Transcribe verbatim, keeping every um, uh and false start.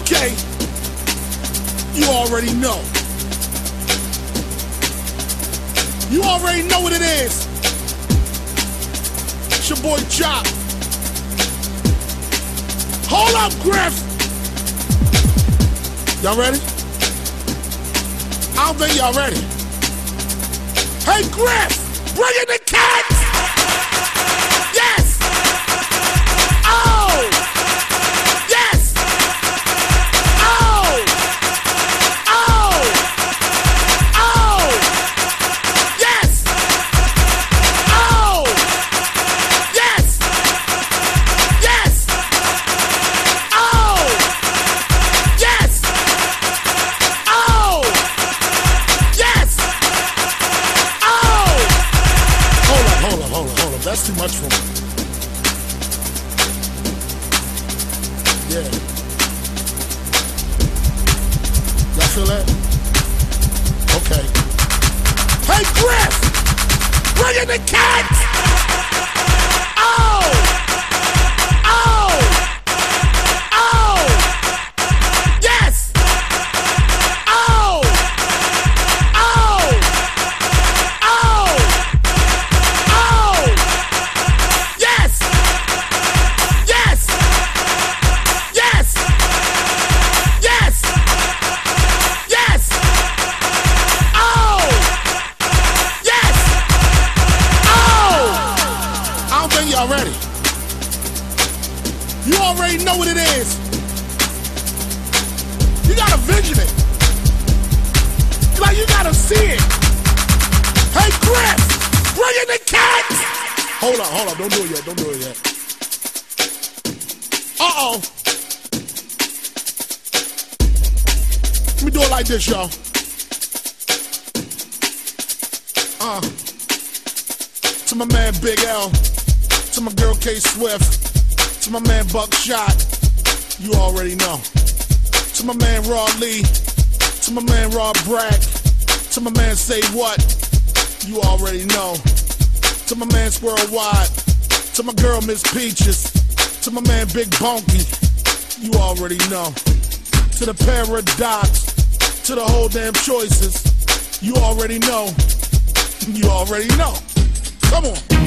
Okay, you already know. You already know what it is. It's your boy Chop. Hold up, Griff. Y'all ready? I don't think y'all ready. Hey, Griff, bring in the cats. Yes. Oh. Yes. Oh. Oh. Oh. Yes. Oh. Yes. Yes. Oh. Yes. Oh. Yes. Oh. Hold up, hold up, hold up, hold up. That's too much for me. Yeah. Y'all feel that? Okay. Hey, Griff! Bring in the cats! Oh! Oh! Oh! Yes! Oh! Oh! Oh! Oh! Yes! Yes! Yes! Yes! Yes! Oh! Yes! Oh! I don't think y'all ready. You already know what it is. You gotta vision it. Like you gotta see it. Hey, Griff, bring in the cats. Hold on, hold on. Don't do it yet. Don't do it yet. Uh-oh. Let me do it like this, y'all. Uh. To my man Big L. To my girl K Swift. To my man Buckshot. You already know. To my man Raw Lee. To my man Rob Brack. To my man Say What. You already know. To my man Squirrel Wide. To my girl Miss Peaches. To my man Big Bonky. You already know. To the Paradox. To the whole damn Choices. You already know. You already know. Come on.